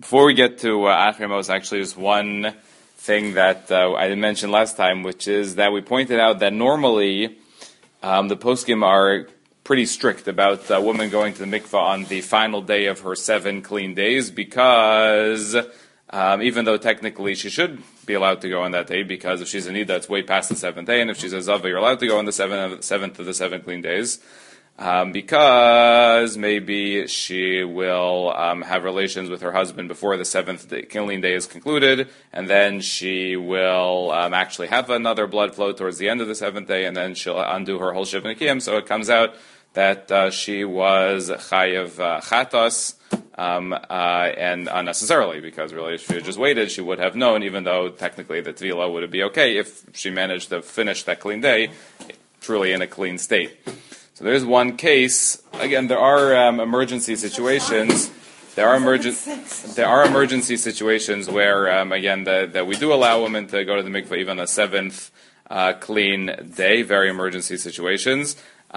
Before we get to Achrimos, actually, there's one thing that I didn't mention last time, which is that we pointed out that normally the poskim are pretty strict about a woman going to the mikvah on the final day of her 7 clean days, because even though technically she should be allowed to go on that day, because if she's a nida, it's way past the 7th day, and if she's a zava, you're allowed to go on the 7th of the 7 clean days. Because maybe she will have relations with her husband before the 7th clean day is concluded, and then she will actually have another blood flow towards the end of the 7th day, and then she'll undo her whole shiv nikiyim. So it comes out that she was chayav chatos, and unnecessarily, because really if she had just waited, she would have known, even though technically the tevilah would be okay if she managed to finish that clean day truly in a clean state. So there's one case. Again, there are emergency situations. There are emergency situations where, again, that we do allow women to go to the mikveh even on the 7th clean day. Very emergency situations.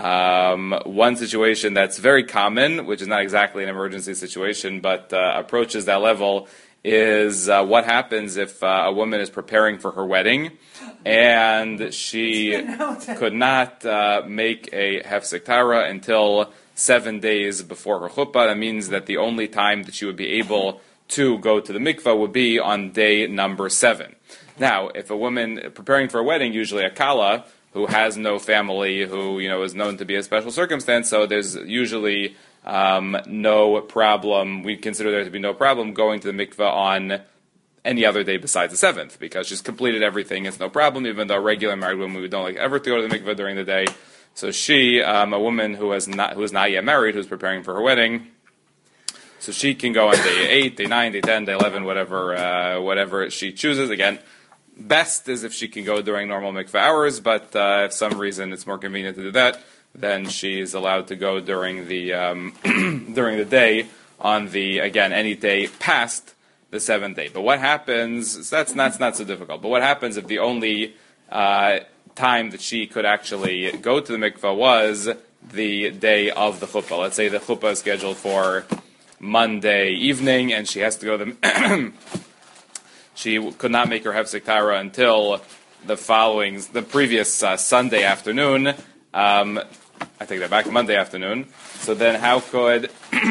One situation that's very common, which is not exactly an emergency situation, but approaches that level, is what happens if a woman is preparing for her wedding and she could not make a hefsek tara until 7 days before her chuppah. That means that the only time that she would be able to go to the mikvah would be on day number 7. Now, if a woman preparing for a wedding, usually a kala, who has no family, who is known to be a special circumstance, so there's usually no problem. We consider there to be no problem going to the mikveh on any other day besides the 7th, because she's completed everything. It's no problem, even though regular married women, we don't like ever to go to the mikveh during the day. So she, a woman who is not yet married, who's preparing for her wedding, so she can go on day 8, day 9, day 10, day 11, whatever she chooses. Again, best is if she can go during normal mikveh hours, but if some reason it's more convenient to do that, then she's allowed to go during the during the day on the, again, any day past the 7th day. But what happens? That's not so difficult. But what happens if the only time that she could actually go to the mikvah was the day of the chuppah? Let's say the chuppah is scheduled for Monday evening, and she has to go to the she could not make her hefsek tara until the previous Sunday afternoon. I take that back, Monday afternoon. So then how could...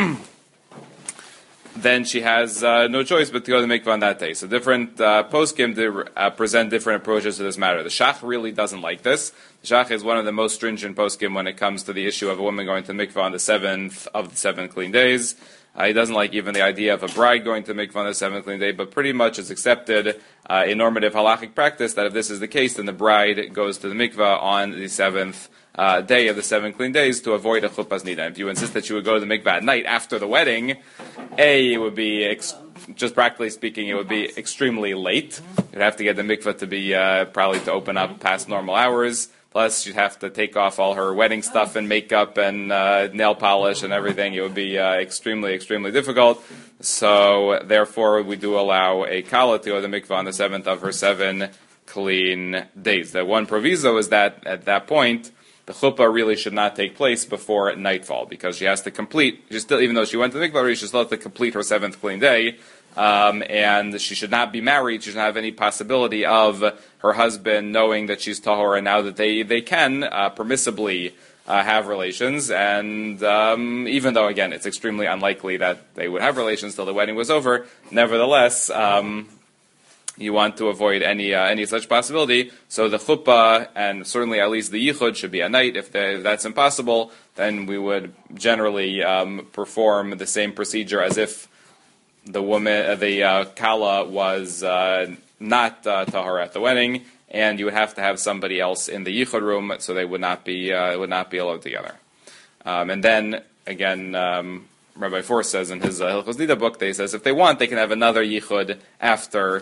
then she has no choice but to go to the mikvah on that day. So different poskim present different approaches to this matter. The Shach really doesn't like this. The Shach is one of the most stringent poskim when it comes to the issue of a woman going to the mikvah on the 7th of the 7 clean days. He doesn't like even the idea of a bride going to the mikvah on the 7th clean day, but pretty much it's accepted in normative halachic practice that if this is the case, then the bride goes to the mikvah on the 7th day of the 7 clean days to avoid a chuppah's nida. If you insist that you would go to the mikvah at night after the wedding, it would be, just practically speaking, it would be extremely late. You'd have to get the mikvah to be probably to open up past normal hours. Plus, you'd have to take off all her wedding stuff and makeup and nail polish and everything. It would be extremely, extremely difficult. So, therefore, we do allow a kala to go to the mikvah on the 7th of her 7 clean days. The one proviso is that at that point, the chuppah really should not take place before nightfall, because she has to complete, even though she went to the mikvah, she still has to complete her 7th clean day. And she should not be married. She should not have any possibility of her husband knowing that she's tahor, and now that they can permissibly have relations. And even though, again, it's extremely unlikely that they would have relations till the wedding was over, nevertheless, you want to avoid any such possibility. So the chuppah, and certainly at least the yichud, should be at night. If that's impossible, then we would generally perform the same procedure as if the woman, the kala, was not tahor at the wedding, and you would have to have somebody else in the yichud room, so they would not be alone together. And then again, Rabbi Force says in his Hilchos Nida book, he says if they want, they can have another yichud after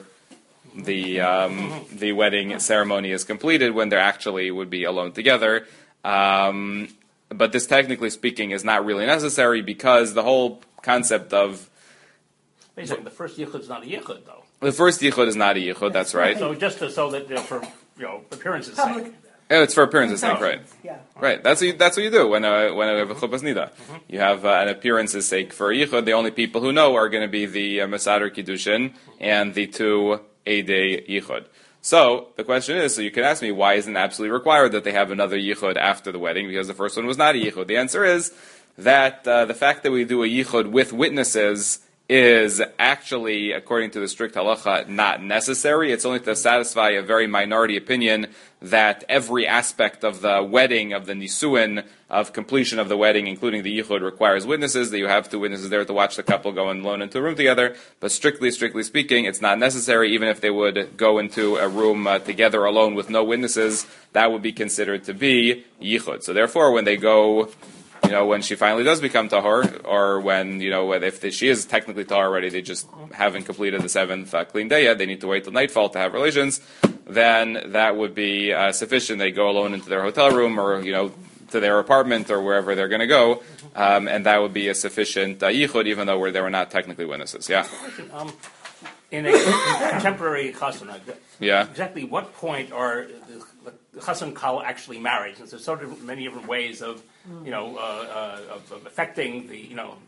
the wedding ceremony is completed, when they actually would be alone together. But this, technically speaking, is not really necessary, because the whole concept of basically the first yichud is not a yichud, though. The first yichud is not a yichud. That's right. So just so that for appearance's sake. Oh, it's for appearance's sake, right? Yeah. Right. That's what you do when I have a chuppahs nida. You have an appearance's sake for a yichud. The only people who know are going to be the Masadar Kiddushin and the two Eidei yichud. So the question is, so you can ask me, why isn't it absolutely required that they have another yichud after the wedding? Because the first one was not a yichud. The answer is that the fact that we do a yichud with witnesses is actually, according to the strict halacha, not necessary. It's only to satisfy a very minority opinion that every aspect of the wedding, of the nisuin, of completion of the wedding, including the yichud, requires witnesses, that you have two witnesses there to watch the couple go alone into a room together. But strictly speaking, it's not necessary. Even if they would go into a room together alone with no witnesses, that would be considered to be yichud. So therefore, when they go, when she finally does become tahor, or when, if she is technically tahor already, they just haven't completed the seventh clean day yet, they need to wait till nightfall to have relations, then that would be sufficient. They go alone into their hotel room, or, to their apartment, or wherever they're going to go, and that would be a sufficient yichud, even though they were not technically witnesses. Yeah? In a contemporary chasana, exactly what point are the chassan kal actually married? Since there's sort of many different ways of of affecting the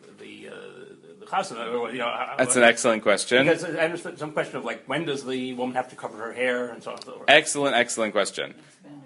chasana. That's an excellent question. Because I understand some question of when does the woman have to cover her hair and so on and so forth. Excellent question.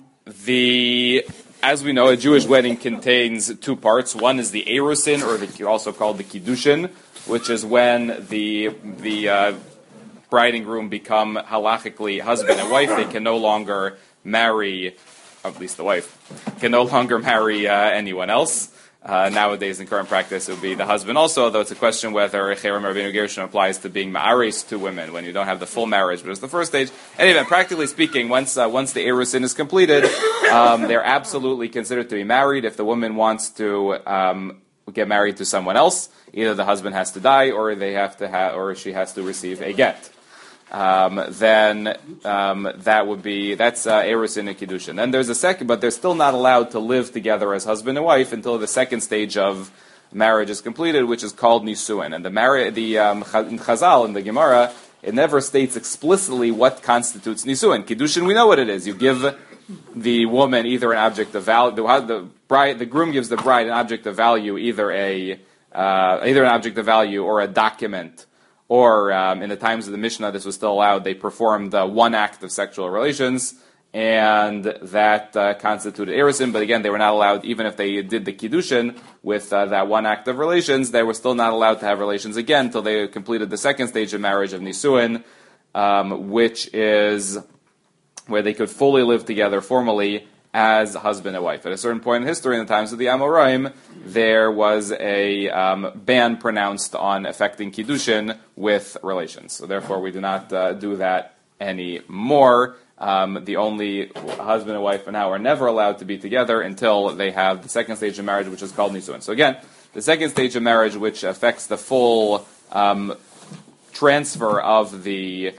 As we know, a Jewish wedding contains two parts. One is the erusin, or also called the kiddushin, which is when the bride and groom become halachically husband and wife. They can no longer marry, at least the wife, can no longer marry anyone else. Nowadays, in current practice, it would be the husband also, although it's a question whether Cherem Rabbeinu Gershon applies to being ma'aris to women when you don't have the full marriage, but it's the first stage. Anyway, practically speaking, once the erusin is completed, they're absolutely considered to be married. If the woman wants to get married to someone else, either the husband has to die, or or she has to receive a get. Then that's erusin and kiddushin. Then there's a second, but they're still not allowed to live together as husband and wife until the second stage of marriage is completed, which is called nisuin. And in Chazal, in the Gemara, it never states explicitly what constitutes nisuin. Kiddushin, we know what it is. You give the woman either an object of value. The groom gives the bride an object of value, either an object of value or a document. Or in the times of the Mishnah, this was still allowed. They performed one act of sexual relations, and that constituted erusin. But again, they were not allowed, even if they did the kiddushin with that one act of relations, they were still not allowed to have relations again until they completed the second stage of marriage of nisuin, which is where they could fully live together formally as husband and wife. At a certain point in history, in the times of the Amoraim, there was a ban pronounced on affecting kiddushin with relations. So therefore, we do not do that anymore. The only husband and wife now are never allowed to be together until they have the second stage of marriage, which is called nisuin. So again, the second stage of marriage, which affects the full transfer of the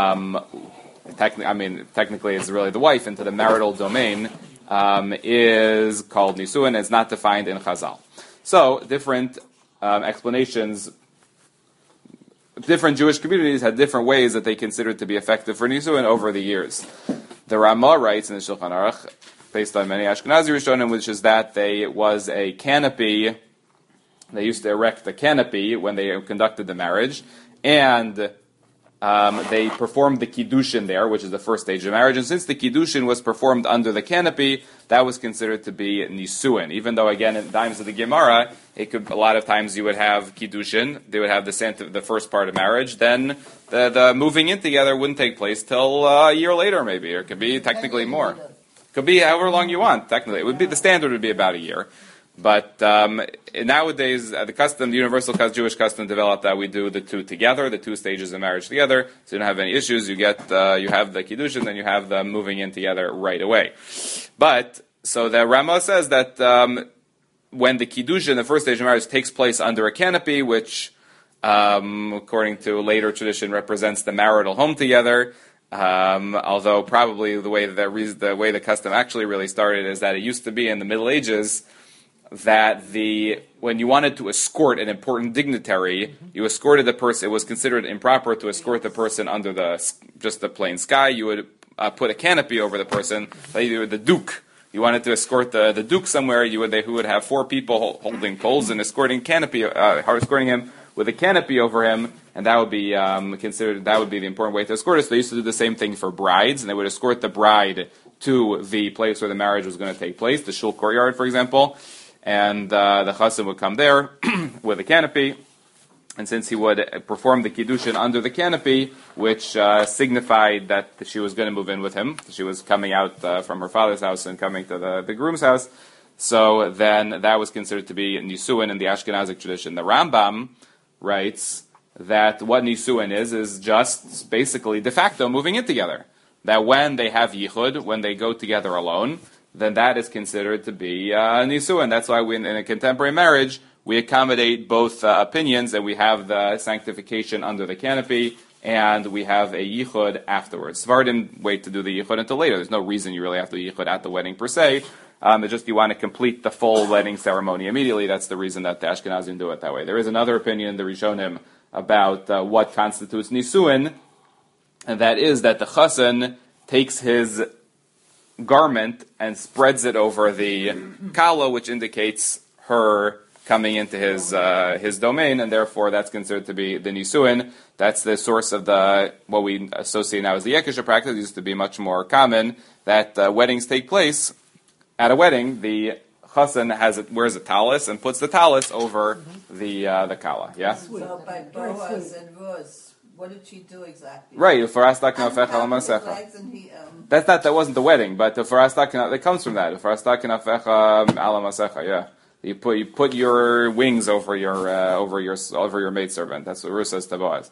technically it's really the wife into the marital domain, is called nisuin. It's not defined in Chazal. So different explanations. Different Jewish communities had different ways that they considered to be effective for nisuin over the years. The Ramah writes in the Shulchan Aruch, based on many Ashkenazi Rishonim, which is that there was a canopy. They used to erect a canopy when they conducted the marriage, and they performed the kiddushin there, which is the first stage of marriage. And since the kiddushin was performed under the canopy, that was considered to be nisuin. Even though, again, in the times of the Gemara, a lot of times you would have kiddushin, they would have the first part of marriage, then the moving in together wouldn't take place till a year later, maybe, or it could be technically more. It could be however long you want. Technically, the standard would be about a year. But nowadays, the universal Jewish custom developed that we do the two together, the two stages of marriage together, so you don't have any issues. You have the kiddushin, then you have the moving in together right away. But so the Ramah says that when the kiddushin, the first stage of marriage, takes place under a canopy, which, according to later tradition, represents the marital home together. Although probably the way the custom actually really started is that it used to be in the Middle Ages that when you wanted to escort an important dignitary, you escorted the person. It was considered improper to escort the person under just the plain sky. You would put a canopy over the person, like you were the duke. You wanted to escort the duke somewhere, who would have 4 people holding poles and escorting him with a canopy over him, and that would be considered, that would be the important way to escort it. So they used to do the same thing for brides, and they would escort the bride to the place where the marriage was going to take place, the shul courtyard, for example, and the chassan would come there with a canopy. And since he would perform the kiddushin under the canopy, which signified that she was going to move in with him, she was coming out from her father's house and coming to the groom's house, so then that was considered to be nisuin in the Ashkenazic tradition. The Rambam writes that what nisuin is just basically de facto moving in together. That when they have yichud, when they go together alone, then that is considered to be nisuin. That's why in a contemporary marriage, we accommodate both opinions, and we have the sanctification under the canopy, and we have a yichud afterwards. Sephardim wait to do the yichud until later. There's no reason you really have to do yichud at the wedding per se. It's just you want to complete the full wedding ceremony immediately. That's the reason that the Ashkenazim do it that way. There is another opinion in the Rishonim about what constitutes nisuin, and that is that the chassan takes his garment and spreads it over the kala, which indicates her coming into his domain, and therefore that's considered to be the nisuin. That's the source of what we associate now as the yekisha practice. It used to be much more common that weddings take place. At a wedding, the chassan wears a talis and puts the talis over the kala. Yeah. So by Boaz and Ruz, what did she do exactly? Right. That wasn't the wedding, but that comes from that. Yeah. You put your wings over your maidservant. That's what Ruth says to Boaz.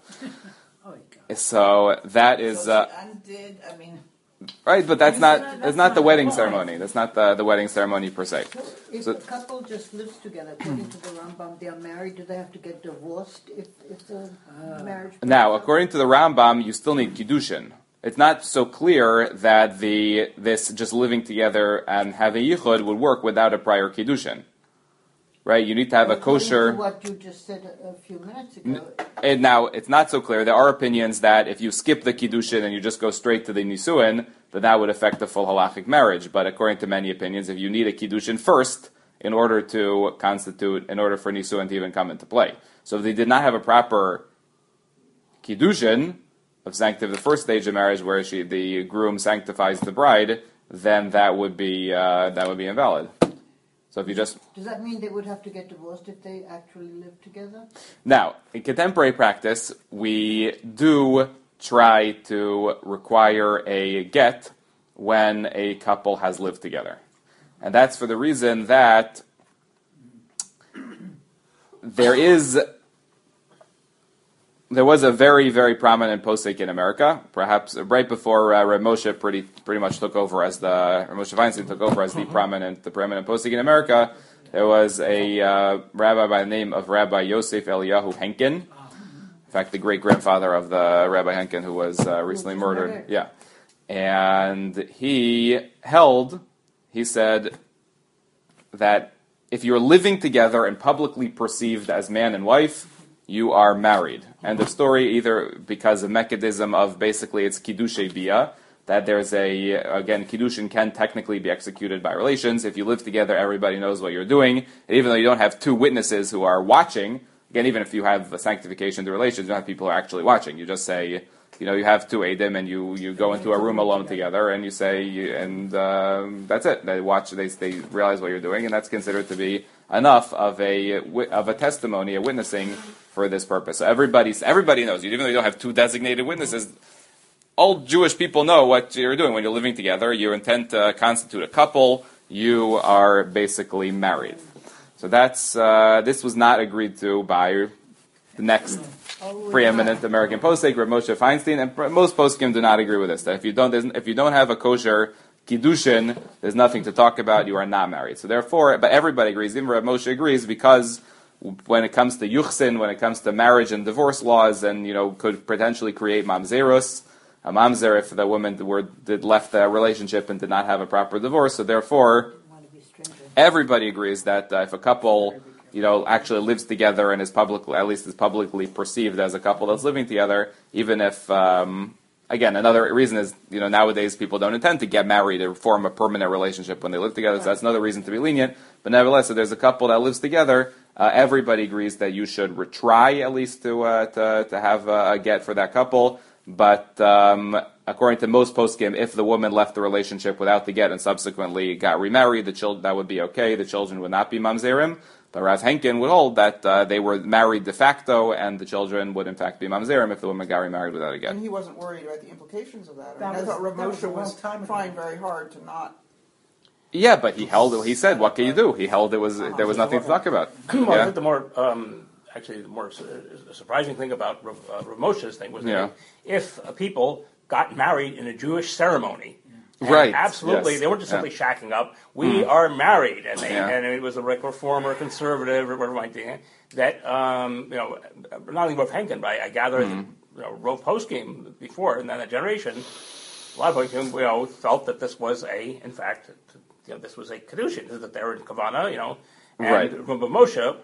So that is she undid. right, but that's not the wedding ceremony. That's not the wedding ceremony per se. If a couple just lives together, according to the Rambam, they are married. Do they have to get divorced if the marriage? Now, according to the Rambam, you still need kiddushin. It's not so clear that this just living together and having yichud would work without a prior kiddushin. Right, you need to have a kosher. What you just said a few minutes ago. And now it's not so clear. There are opinions that if you skip the kiddushin and you just go straight to the nisuin, then that would affect the full halachic marriage. But according to many opinions, if you need a kiddushin first in order for nisuin to even come into play, so if they did not have a proper kiddushin of the first stage of marriage, where the groom sanctifies the bride, then that would be invalid. So if you does that mean they would have to get divorced if they actually live together? Now, in contemporary practice, we do try to require a get when a couple has lived together. And that's for the reason that there was a very, very prominent posek in America, perhaps right before Reb Moshe pretty much took over as Reb Moshe Feinstein took over as the prominent posek in America. There was a rabbi by the name of Rabbi Yosef Eliyahu Henkin. In fact, the great-grandfather of the Rabbi Henkin who was recently murdered. Yeah. And he said that if you're living together and publicly perceived as man and wife, you are married. And the story, either because of mechanism of basically it's kiddushay bia, that there's kiddushin can technically be executed by relations. If you live together, everybody knows what you're doing. And even though you don't have 2 witnesses who are watching, again, even if you have the sanctification of the relations, you don't have people who are actually watching. You just say, you have 2 edim and you go into a room alone together and you say, that's it. They watch, they realize what you're doing, and that's considered to be enough of a testimony, a witnessing for this purpose. So everybody knows you, even though you don't have 2 designated witnesses. All Jewish people know what you're doing when you're living together. You intend to constitute a couple. You are basically married. So that's this was not agreed to by the next preeminent American posek, Reb Moshe Feinstein, and most poskim do not agree with this. That if you don't have a kosher kiddushin, there's nothing to talk about. You are not married. So therefore, but everybody agrees. Even Reb Moshe agrees, because when it comes to yuchsin, when it comes to marriage and divorce laws, and could potentially create mamzerus, a mamzer if the woman left the relationship and did not have a proper divorce. So therefore, everybody agrees that if a couple actually lives together and is publicly perceived as a couple that's living together, even if again, another reason is, nowadays people don't intend to get married or form a permanent relationship when they live together, so that's another reason to be lenient. But nevertheless, if there's a couple that lives together, everybody agrees that you should try at least to have a get for that couple. But according to most poskim, if the woman left the relationship without the get and subsequently got remarried, that would be okay. The children would not be mamzerim. But Rav Henkin would hold that they were married de facto, and the children would in fact be mamzerim if the woman got remarried without a get. And he wasn't worried about the implications of that. I thought Rav Moshe was trying very hard to not. Yeah, but he held it. He said, "What can you do?" He held there was nothing to talk about. I think the more surprising thing about Rav Moshe's thing was that if people got married in a Jewish ceremony. Right. Absolutely. Yes. They weren't just simply shacking up. We are married. And it was a reformer, conservative, or whatever it might be. That, not only Rav Henkin, but I gather Rav Poskim before, in that generation, a lot of them, felt that this was in fact, this was a Kedushin, that they were in Kavana, and Rav Moshe,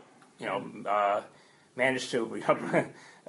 managed to,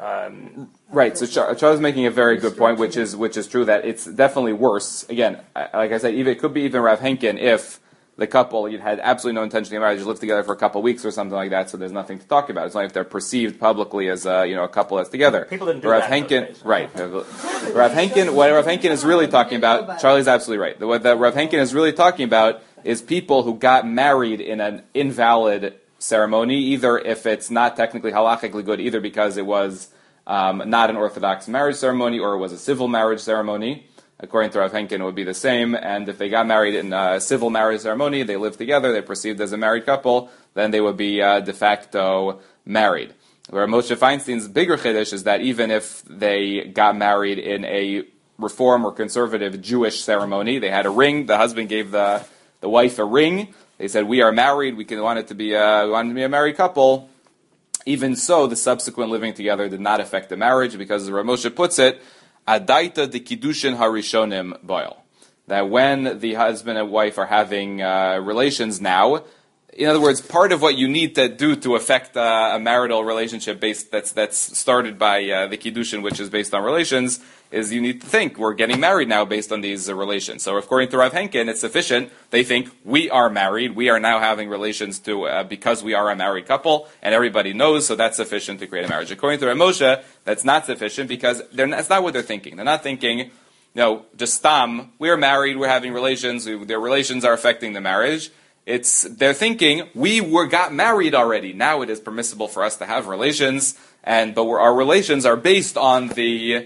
right. So Charles is making a very good point, which is true, that it's definitely worse. Again, like I said, it could be even Rav Henkin if the couple had absolutely no intention of marriage, lived together for a couple of weeks or something like that. So there's nothing to talk about. It's only if they're perceived publicly as a couple that's together. People didn't do Rav that Henkin, days, right? Rav Henkin, what Rav Henkin is really talking about, Charlie's absolutely right. What Rav Henkin is really talking about is people who got married in an invalid ceremony, either if it's not technically halachically good, either because it was not an Orthodox marriage ceremony or it was a civil marriage ceremony. According to Rav Henkin, it would be the same. And if they got married in a civil marriage ceremony, they lived together, they perceived as a married couple, then they would be de facto married. Where Moshe Feinstein's bigger chiddush is that even if they got married in a reform or conservative Jewish ceremony, they had a ring, the husband gave the wife a ring, they said, we are married, we want it to be a married couple. Even so, the subsequent living together did not affect the marriage, because as Rav Moshe puts it, Adaita de Kiddushin Harishonim Boil. That when the husband and wife are having relations now, in other words, part of what you need to do to affect a marital relationship that's started by the Kiddushin, which is based on relations, is you need to think, we're getting married now based on these relations. So according to Rav Henkin, it's sufficient. They think, we are married, we are now having relations because we are a married couple, and everybody knows, so that's sufficient to create a marriage. According to Rav Moshe, that's not sufficient, because that's not what they're thinking. They're not thinking, just stam, we're married, we're having relations, their relations are affecting the marriage. They're thinking, we got married already, now it is permissible for us to have relations, but our relations are based on the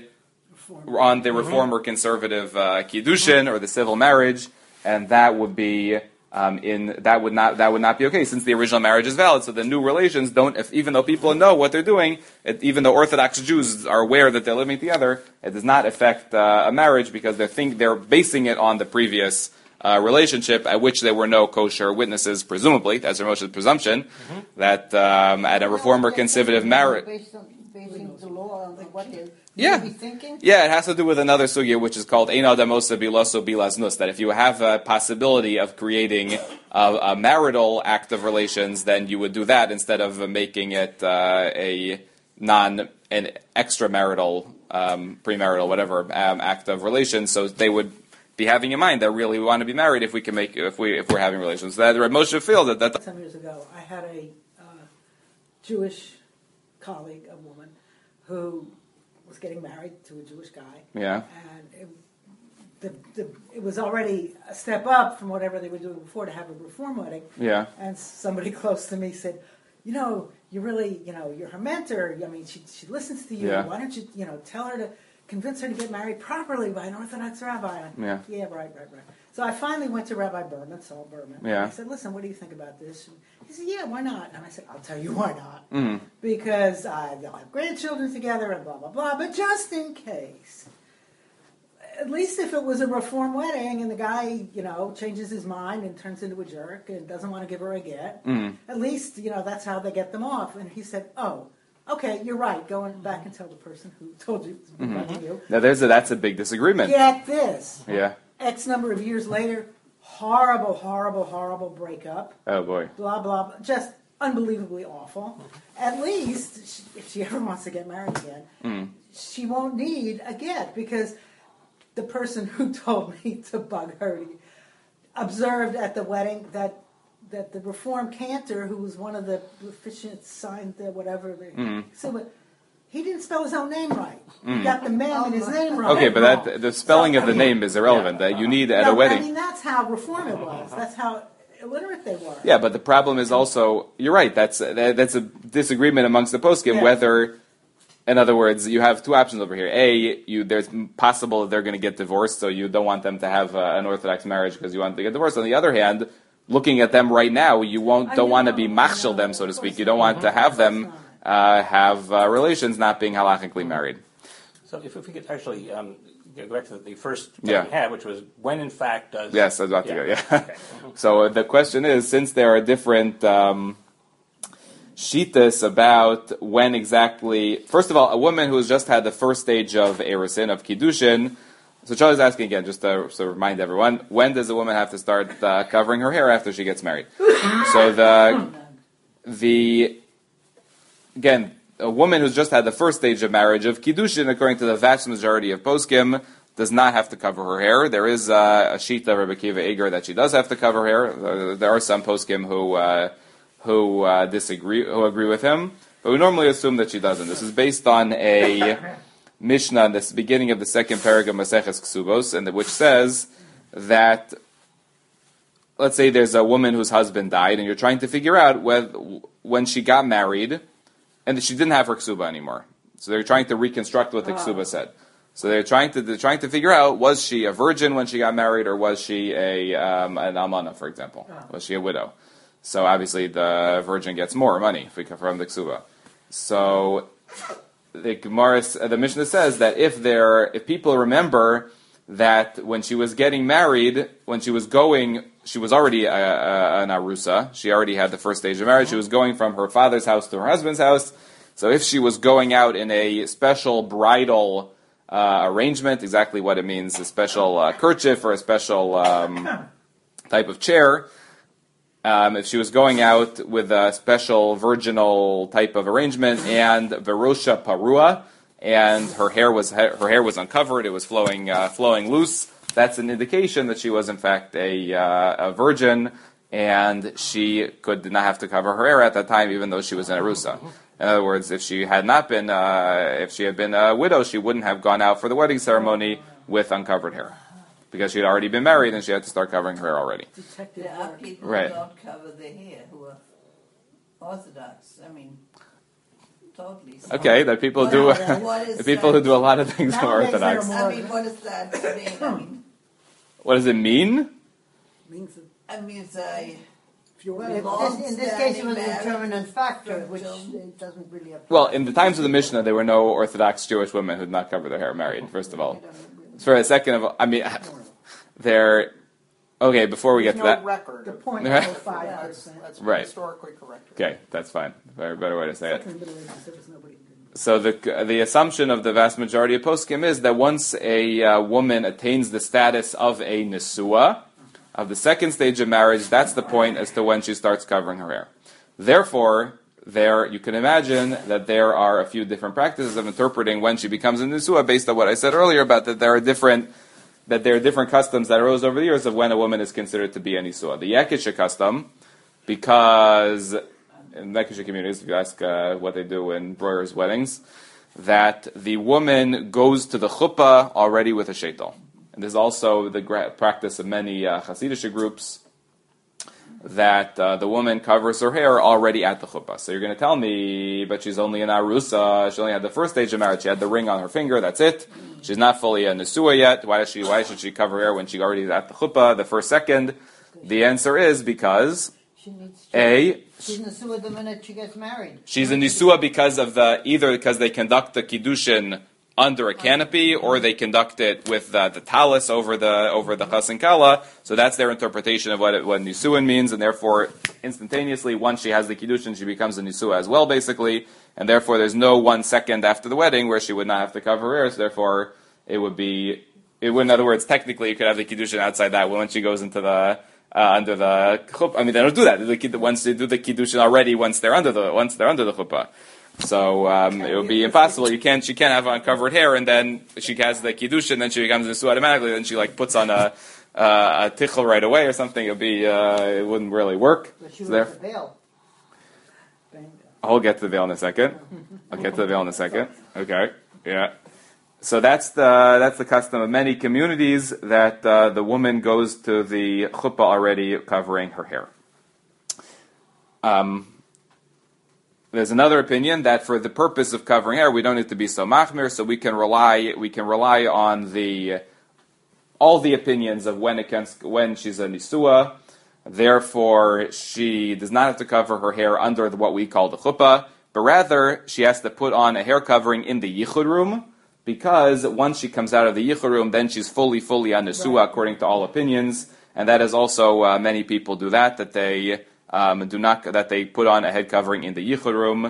reform or conservative kiddushin or the civil marriage, and that would be that would not be okay, since the original marriage is valid. So the new relations even though people know what they're doing, even though Orthodox Jews are aware that they're living together, it does not affect a marriage, because they're basing it on the previous relationship, at which there were no kosher witnesses, presumably. That's Rav Moshe's presumption, that at a reform or conservative marriage. Basing the law on what they're thinking? Yeah, it has to do with another sugya, which is called Ein Adam Osa Biloso Bilaznus, that if you have a possibility of creating a marital act of relations, then you would do that instead of making it an extramarital, premarital, whatever, act of relations. So they would be having in mind that really we want to be married if we're having relations. That Rav Moshe feels that. Some years ago, I had a Jewish colleague, a woman, who was getting married to a Jewish guy. Yeah. And it was already a step up from whatever they were doing before to have a reform wedding. Yeah. And somebody close to me said, you really, you're her mentor. I mean, she listens to you. Yeah. Why don't you, tell her to convince her to get married properly by an Orthodox rabbi? Yeah, right. So I finally went to Rabbi Berman, Saul Berman. Yeah. And I said, listen, what do you think about this? And he said, yeah, why not? And I said, I'll tell you why not. Mm-hmm. Because they'll have grandchildren together and blah, blah, blah. But just in case, at least if it was a reform wedding and the guy, changes his mind and turns into a jerk and doesn't want to give her a get, at least, that's how they get them off. And he said, oh, okay, you're right. Go back and tell the person who told you about you. Now that's a big disagreement. Get this. Yeah. X number of years later, horrible breakup. Oh boy. Blah, blah, blah. Just unbelievably awful. At least, if she ever wants to get married again, she won't need a get, because the person who told me to bug her observed at the wedding that the Reformed cantor, who was one of the officiants, signed the whatever. So he didn't spell his own name right. He got the man and his name right. Okay, but the spelling of the name is irrelevant. That you need at a wedding. I mean, that's how Reformed it was. That's how illiterate they were. Yeah, but the problem is also, you're right, that's a disagreement amongst the poskim whether, in other words, you have two options over here. There's possible that they're going to get divorced, so you don't want them to have an Orthodox marriage because you want them to get divorced. On the other hand, looking at them right now, you don't want to be machshel them, so to speak. You don't want to have them have relations not being halachically married. So if we could actually go back to the first we had, which was when in fact does... Yes, I was about to go, Okay. So the question is, since there are different shittas about when exactly... First of all, a woman who has just had the first stage of erusin, of kiddushin, so Charlie is asking again, just to remind everyone, when does a woman have to start covering her hair after she gets married? So again, a woman who's just had the first stage of marriage of kiddushin, according to the vast majority of poskim, does not have to cover her hair. There is a shita of Rabbi Akiva Eiger that she does have to cover her hair. There are some poskim who disagree, who agree with him, but we normally assume that she doesn't. This is based on a Mishnah in the beginning of the second paragraph of Maseches Ksubos, and which says that, let's say there's a woman whose husband died, and you're trying to figure out when she got married, and she didn't have her ksuba anymore. So they're trying to reconstruct what the ksuba said. So they're trying to figure out, was she a virgin when she got married, or was she an almana, for example? Was she a widow? So obviously the virgin gets more money from the ksuba. So the Mishnah says that if people remember that when she was getting married, when she was going, she was already an arusa. She already had the first stage of marriage. She was going from her father's house to her husband's house. So if she was going out in a special bridal arrangement, exactly what it means, a special kerchief or a special type of chair, if she was going out with a special virginal type of arrangement and verosha parua, and her hair was uncovered, it was flowing loose, that's an indication that she was in fact a virgin, and she did not have to cover her hair at that time, even though she was in arusa. In other words, if she had been a widow, she wouldn't have gone out for the wedding ceremony with uncovered hair, because she had already been married and she had to start covering her hair already. There are people who don't cover their hair who are Orthodox. I mean, totally. So. Okay, that people do. The people who do a lot of things are Orthodox. I mean, what does that mean? I mean, what does it mean? In this case, it was a determinant factor, which it doesn't really apply. Well, in the times of the Mishnah, there were no Orthodox Jewish women who did not cover their hair married, first of all. For a second of all, I mean, there... Okay, before we get to that... record. The 0.05%. That's right. Historically correct. Okay, that's fine. Better way to say it. So the assumption of the vast majority of poskim is that once a woman attains the status of a nesua, of the second stage of marriage, that's the point as to when she starts covering her hair. Therefore, you can imagine that there are a few different practices of interpreting when she becomes a nesua based on what I said earlier about that there are different customs that arose over the years of when a woman is considered to be a nesua. The Yakisha custom, because in Yakisha communities, if you ask what they do in Breuer's weddings, that the woman goes to the chuppah already with a sheitel. And there's also the practice of many Hasidic groups that the woman covers her hair already at the chuppah. So you're going to tell me, but she's only an arusa, she only had the first stage of marriage, she had the ring on her finger, that's it. She's not fully a nesua yet. Why should she cover her hair when she already is at the chuppah, the first second? The answer is because she's nesua the minute she gets married. She's a nesua because of either because they conduct the kiddushin under a canopy, or they conduct it with the talis over the chasen kala. So that's their interpretation of what nisuin means, and therefore, instantaneously, once she has the kiddushin, she becomes a nisua as well, basically. And therefore, there's no 1 second after the wedding where she would not have to cover her hair. So therefore, in other words, technically, you could have the kiddushin outside that when she goes into the under the chuppah. I mean, they don't do that. Once they do the kiddushin already, once they're under the chuppah. So it would be impossible. She can't have uncovered hair, and then she has the kiddush, and then she becomes Nisua automatically. Then she puts on a tichel right away or something. It wouldn't really work. But she wears a veil. I'll get to the veil in a second. Okay, yeah. So that's the custom of many communities, that the woman goes to the chuppah already covering her hair. There's another opinion that for the purpose of covering hair, we don't need to be so machmir, so we can rely on all the opinions of when she's a nisua. Therefore, she does not have to cover her hair under what we call the chuppah, but rather she has to put on a hair covering in the yichud room, because once she comes out of the yichud room, then she's fully on nisua, according to all opinions, and that is also many people do that they they put on a head covering in the yichud room.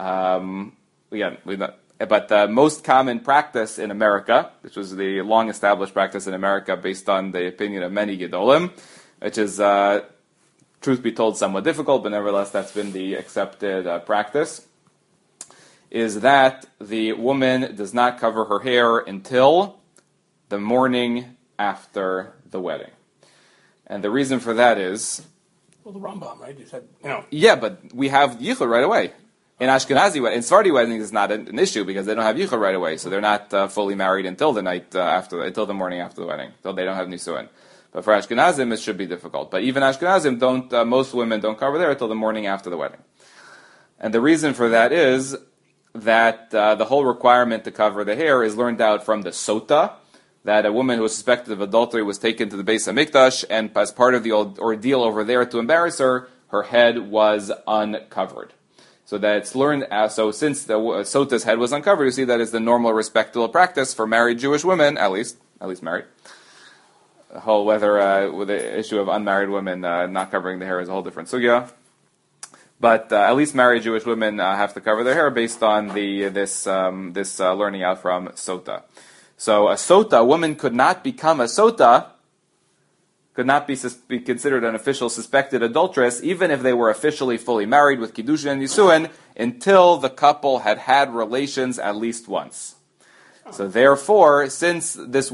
But the most common practice in America, which was the long-established practice in America based on the opinion of many Gedolim, which is, truth be told, somewhat difficult, but nevertheless that's been the accepted practice, is that the woman does not cover her hair until the morning after the wedding. And the reason for that is... Well, the Rambam, right? You said, Yeah, but we have yichud right away. In Ashkenazi, in Sephardi weddings, it's not an issue because they don't have yichud right away, so they're not fully married until the night until the morning after the wedding, so they don't have nisuin. But for Ashkenazim, it should be difficult. But even Ashkenazim most women don't cover their hair until the morning after the wedding. And the reason for that is that the whole requirement to cover the hair is learned out from the Sota, that a woman who was suspected of adultery was taken to the Beis HaMikdash, and as part of the ordeal over there to embarrass her, her head was uncovered. So that's learned. So since the Sota's head was uncovered, you see that is the normal, respectable practice for married Jewish women, at least married. The whole with the issue of unmarried women not covering the hair is a whole different sugya. But at least married Jewish women have to cover their hair based on this learning out from Sota. So a woman could not become a Sota, could not be considered an official suspected adulteress, even if they were officially fully married with Kiddushin and Yisuin, until the couple had relations at least once. So therefore, since this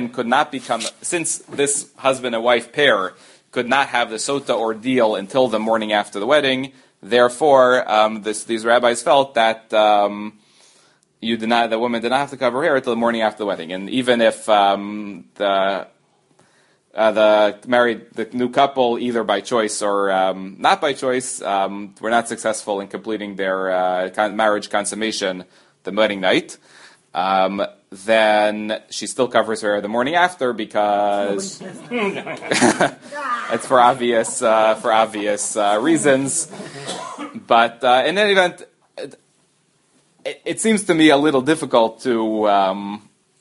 husband and wife pair could not have the Sota ordeal until the morning after the wedding, therefore, these rabbis felt that the woman did not have to cover her hair until the morning after the wedding. And even if the new couple, either by choice or not by choice, were not successful in completing their marriage consummation the wedding night, then she still covers her hair the morning after because it's for obvious reasons. But in any event, it seems to me a little difficult to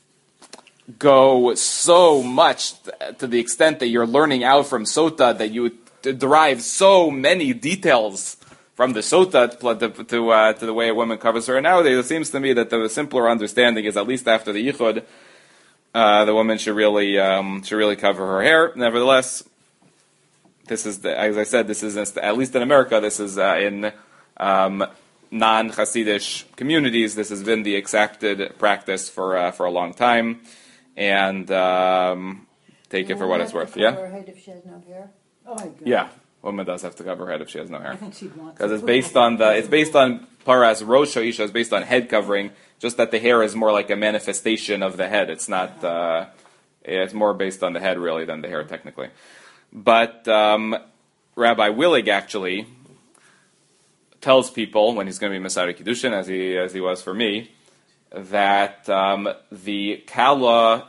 go so much to the extent that you're learning out from Sota that you derive so many details from the Sota to the way a woman covers her. Nowadays, it seems to me that the simpler understanding is at least after the Yichud, the woman should really cover her hair. Nevertheless, this is as I said, this is at least in America. This is in non-Hasidish communities. This has been the accepted practice for a long time. And take it for what it's worth. Yeah. Cover her head if she has no hair. Oh my God. Yeah, woman does have to cover her head if she has no hair. I think she'd want because it's based on Paras Rosh Isha is based on head covering. Just that the hair is more like a manifestation of the head. It's not. It's more based on the head really than the hair technically. But Rabbi Willig actually tells people when he's going to be Masari Kiddushin, as he was for me, that the Kala,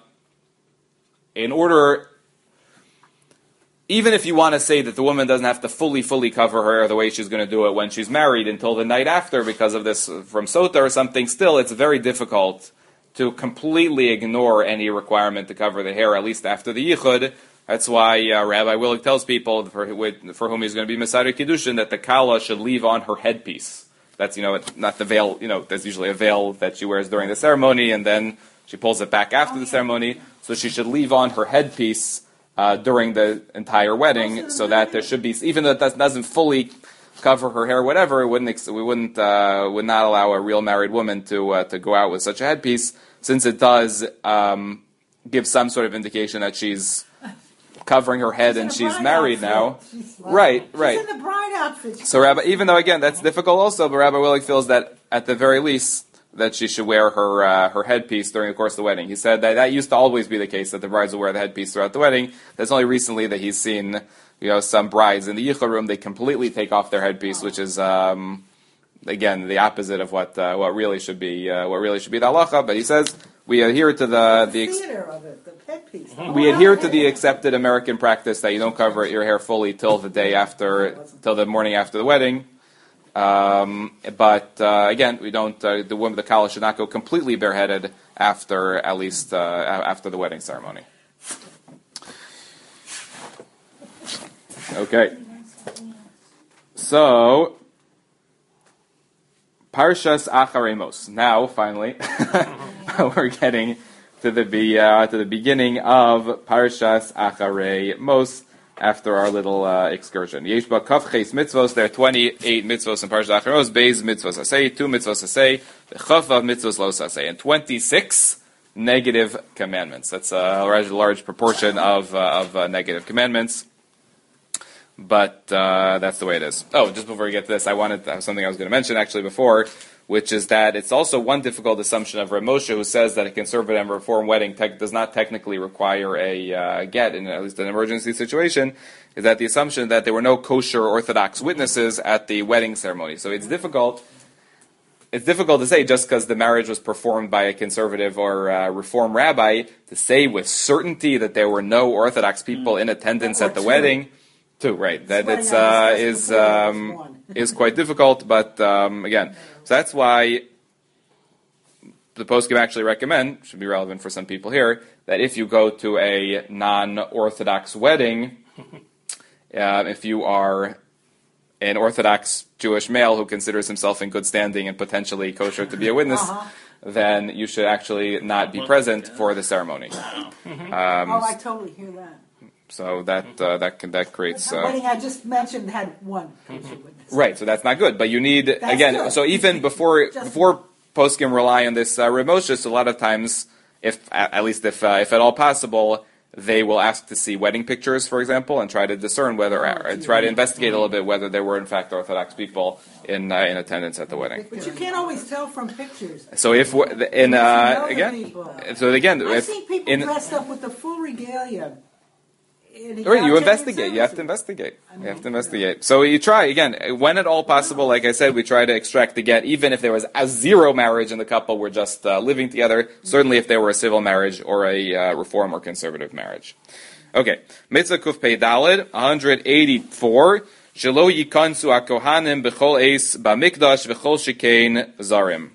even if you want to say that the woman doesn't have to fully cover her hair the way she's going to do it when she's married until the night after because of this from Sota or something, still it's very difficult to completely ignore any requirement to cover the hair, at least after the Yichud. That's why Rabbi Willig tells people for whom he's going to be Masari Kiddushin that the Kala should leave on her headpiece. That's, not the veil, there's usually a veil that she wears during the ceremony, and then she pulls it back after the ceremony. So she should leave on her headpiece during the entire wedding, so that there should be, even though that doesn't fully cover her hair, whatever, would not allow a real married woman to go out with such a headpiece, since it does give some sort of indication that she's covering her head and she's married now. Right. She's in the bride outfit. So Rabbi, even though again that's difficult also, but Rabbi Willig feels that at the very least that she should wear her headpiece during the course of the wedding. He said that used to always be the case, that the brides would wear the headpiece throughout the wedding. That's only recently that he's seen, some brides in the yichud room, they completely take off their headpiece, which is again the opposite of what really should be the halacha. But he says we adhere to the theater of it, the headpiece. We adhere to the accepted American practice that you don't cover your hair fully till the morning after the wedding. But again, we don't. The kala should not go completely bareheaded after the wedding ceremony. Okay. So Parshas Acharei Mos. Now, finally, we're getting to the beginning of Parshas Acharei Mos. After our little excursion. Yesh ba kaf ches mitzvos, there are 28 mitzvos in Parashat Acharei Mos, beis mitzvos asay, 2 mitzvos asay, the chaf of mitzvos los asay, and 26 negative commandments. That's a large proportion of negative commandments. But that's the way it is. Oh, just before we get to this, I wanted to have something I was going to mention actually before, which is that it's also one difficult assumption of Rav Moshe, who says that a conservative and reform wedding does not technically require a get, in at least an emergency situation, is that the assumption that there were no kosher Orthodox witnesses at the wedding ceremony. So it's difficult to say, just because the marriage was performed by a conservative or reform rabbi, to say with certainty that there were no Orthodox people in attendance at the wedding. Too, right. That is quite difficult, but again, so that's why the poskim actually recommend, should be relevant for some people here, that if you go to a non-Orthodox wedding, if you are an Orthodox Jewish male who considers himself in good standing and potentially kosher to be a witness, then you should actually not be present for the ceremony. I totally hear that. So that creates. The wedding I just mentioned had one kosher witness. Right, so that's not good. But you need good. So even before poskim rely on this Rav Moshe, so a lot of times, if at all possible, they will ask to see wedding pictures, for example, and try to discern try to investigate a little bit whether there were in fact Orthodox people in attendance at the wedding. But you can't always tell from pictures. So I've seen people dressed up with the full regalia. Right, you investigate. You have to investigate. So you try, again, when at all possible, like I said, we try to extract the get, even if there was a zero marriage and the couple were just living together, certainly if there were a civil marriage or a reform or conservative marriage. Okay, Mitzvah Kuf Pei Daled, 184, Shelo Yikansu HaKohanim B'chol Eis B'Mikdash V'chol Shikein Zarim.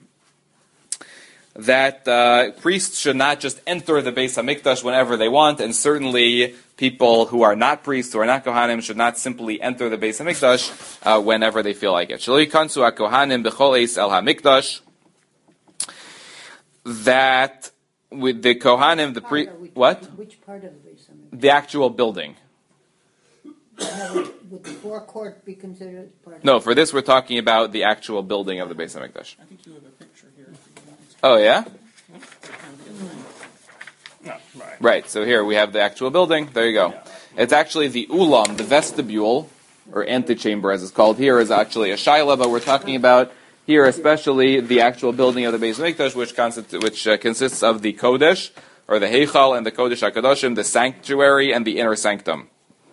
That priests should not just enter the Beis HaMikdash whenever they want, and certainly people who are not priests, who are not Kohanim, should not simply enter the Beis HaMikdash whenever they feel like it. Shelo yikansu HaKohanim b'chol eis el HaMikdash. That with the Kohanim, the priest, what? Which part of the Beis HaMikdash? The actual building. Would the forecourt be considered part? No, for this we're talking about the actual building of the Beis HaMikdash. I think you have a picture here. Oh yeah. No, right, so here we have the actual building. There you go. It's actually the ulam, the vestibule, or antechamber as it's called here, is actually a shaila, but we're talking about here especially the actual building of the Beis HaMikdash, which consists of the Kodesh, or the Heichal, and the Kodesh HaKadoshim, the sanctuary, and the inner sanctum.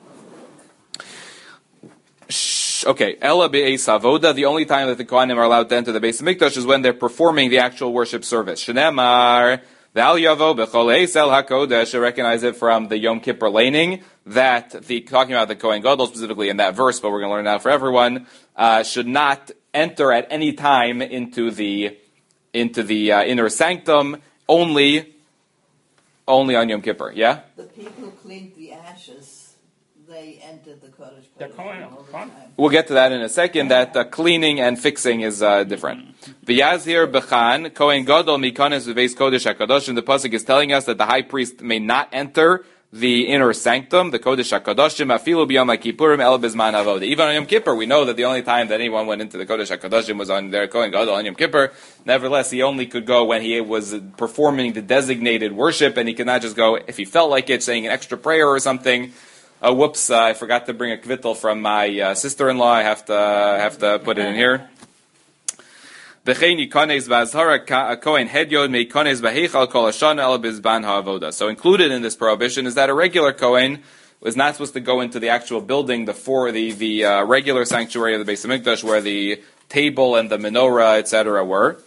Okay, Ela be'eis havoda, the only time that the Kohanim are allowed to enter the Beis HaMikdash is when they're performing the actual worship service. Shneimar, Val Yavo b'chol eis el hakodesh, I recognize it from the Yom Kippur laning, that talking about the Kohen Gadol specifically in that verse, but we're going to learn now for everyone, should not enter at any time into the inner sanctum, only on Yom Kippur, yeah? The people who cleaned the ashes, they enter the Kodesh They're Kohen all the Kohen. time. We'll get to that in a second, that cleaning and fixing is different. V'yazir b'chan, Kohen Gadol mikanes v'veis Kodesh HaKadoshim. The Pasuk is telling us that the high priest may not enter the inner sanctum, the Kodesh HaKadoshim, afilu b'yom HaKippurim el b'zman avoda. Even on Yom Kippur, we know that the only time that anyone went into the Kodesh HaKadoshim was on their Kohen Gadol on Yom Kippur. Nevertheless, he only could go when he was performing the designated worship, and he could not just go if he felt like it, saying an extra prayer or something. Whoops! I forgot to bring a kvittel from my sister-in-law. I have to put it in here. So included in this prohibition is that a regular Kohen was not supposed to go into the actual building, the regular sanctuary of the Beis Hamikdash, where the table and the menorah, etc., were.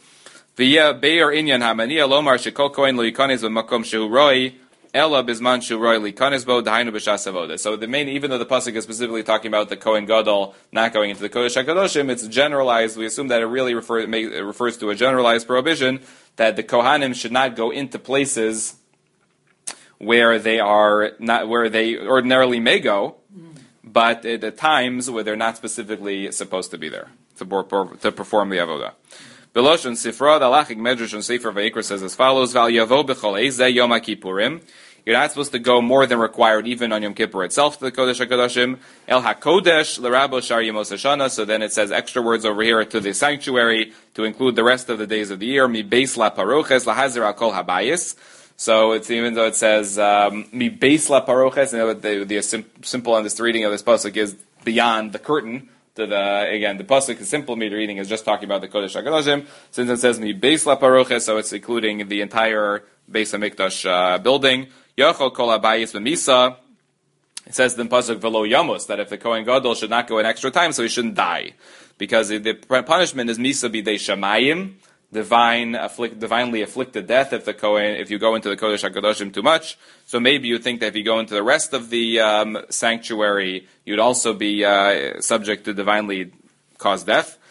Ella bisman shuroy likanes bo dahainu b'shas avoda. So the main, even though the pasuk is specifically talking about the Kohen Gadol not going into the Kodesh HaKadoshim, it's generalized. We assume that it really refers to a generalized prohibition that the Kohanim should not go into places where they are not, where they ordinarily may go, but at times where they're not specifically supposed to be there to perform the avoda. Beloshon Sifra, the Halachic Medrash on Sefer Vayikra says as follows: Val yavo b'chol eizeh Yom HaKippurim. You're not supposed to go more than required, even on Yom Kippur itself, to the Kodesh HaKadoshim. El HaKodesh l'rabo shar yemos hashana. So then it says extra words over here to the sanctuary to include the rest of the days of the year. Mi beis la paroches lahazer al kol habayis. So it's, even though it says mi beis la paroches, the simple on this reading of this pasuk is beyond the curtain. The pasuk is simple meter reading is just talking about the Kodesh HaKadoshim. Since it says mi beis la paroches, so it's including the entire Beis Hamikdash building. Yochol kol habayis b'misa. It says in pasuk velo yamos that if the Kohen Gadol should not go an extra time, so he shouldn't die, because the punishment is misa b'dei shamayim, divinely afflicted death if you go into the Kodesh HaKadoshim too much. So maybe you think that if you go into the rest of the sanctuary, you'd also be subject to divinely caused death.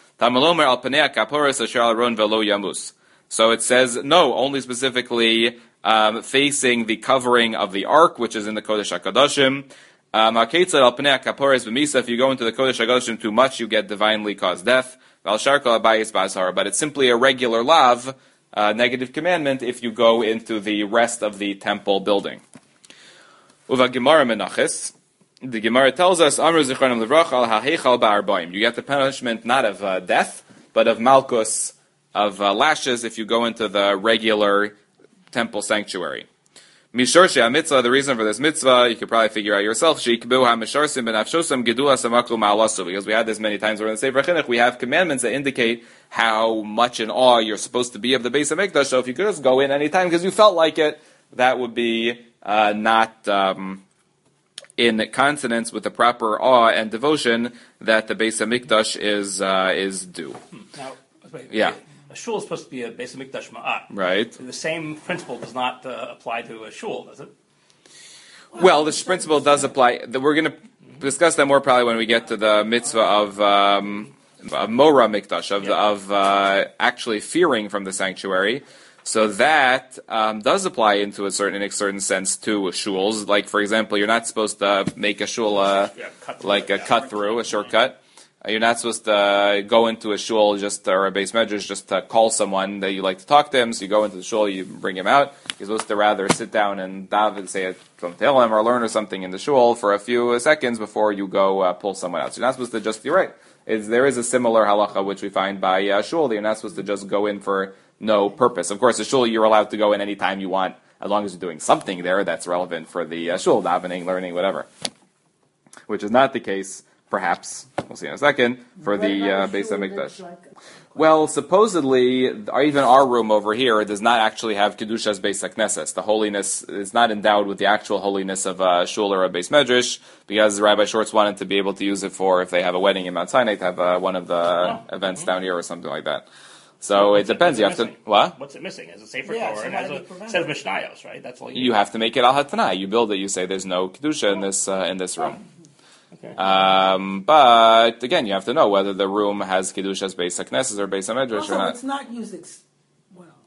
So it says, no, only specifically facing the covering of the ark, which is in the Kodesh HaKadoshim. If you go into the Kodesh HaKadoshim too much, you get divinely caused death. But it's simply a regular lav, negative commandment, if you go into the rest of the temple building. The Gemara tells us, you get the punishment not of death, but of malchus, of lashes, if you go into the regular temple sanctuary. The reason for this mitzvah, you could probably figure out yourself, because we had this many times over in the Sefer Chinuch, we have commandments that indicate how much in awe you're supposed to be of the Beis Hamikdash. So if you could just go in any time because you felt like it, that would be not in consonance with the proper awe and devotion that the Beis Hamikdash is due. Now, yeah. A shul is supposed to be a Beis Hamikdash ma'at. Right. The same principle does not apply to a shul, does it? Well, this principle does apply. We're going to discuss that more probably when we get to the mitzvah of Mora Mikdash, of actually fearing from the sanctuary. So that does apply in a certain sense to shuls. Like, for example, you're not supposed to make a shul like a cut through, a shortcut. You're not supposed to go into a shul or a beis medrash just to call someone that you like to talk to him. So you go into the shul, you bring him out. You're supposed to rather sit down and daven, say from Tehillim or learn or something in the shul for a few seconds before you go pull someone out. So you're not supposed to just, you're right. There is a similar halacha which we find by shul that you're not supposed to just go in for no purpose. Of course, a shul you're allowed to go in any time you want, as long as you're doing something there that's relevant for the shul, davening, learning, whatever. Which is not the case, perhaps, we'll see in a second, for the Beis Hamikdash. Well, supposedly, even our room over here does not actually have Kedushas Beis HaKnesses. The holiness is not endowed with the actual holiness of a shul or a Beis Medrash, because Rabbi Schwartz wanted to be able to use it for, if they have a wedding in Mount Sinai, to have one of the events down here or something like that. So it depends. You have to, what? What's it missing? As a Sefer Torah and as a set of Mishnayos, right? That's all you have to make it al hatanai. You build it. You say there's no kedusha in this room. Okay. But again, you have to know whether the room has kedushas Beis HaKnesses or Beis HaMedrash or not. It's not used.